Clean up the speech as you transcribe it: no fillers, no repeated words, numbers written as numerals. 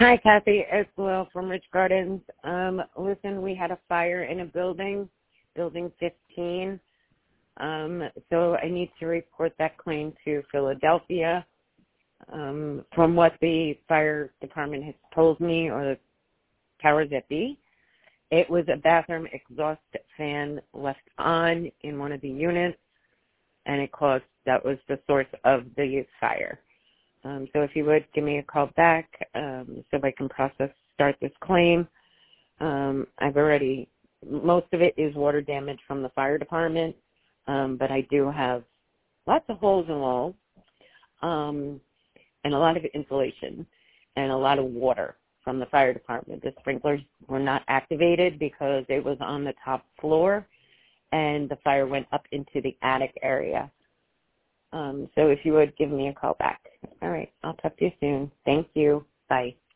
Hi, Kathy. It's Will from Rich Gardens. Listen, we had a fire in a building 15. So I need to report that claim to Philadelphia. From what the fire department has told me, or the powers that be, it was a bathroom exhaust fan left on in one of the units, and that was the source of the fire. So if you would give me a call back, so I can start this claim. Most of it is water damage from the fire department, but I do have lots of holes in walls, and a lot of insulation, and a lot of water from the fire department. The sprinklers were not activated because it was on the top floor, and the fire went up into the attic area. So if you would give me a call back. All right. I'll talk to you soon. Thank you. Bye.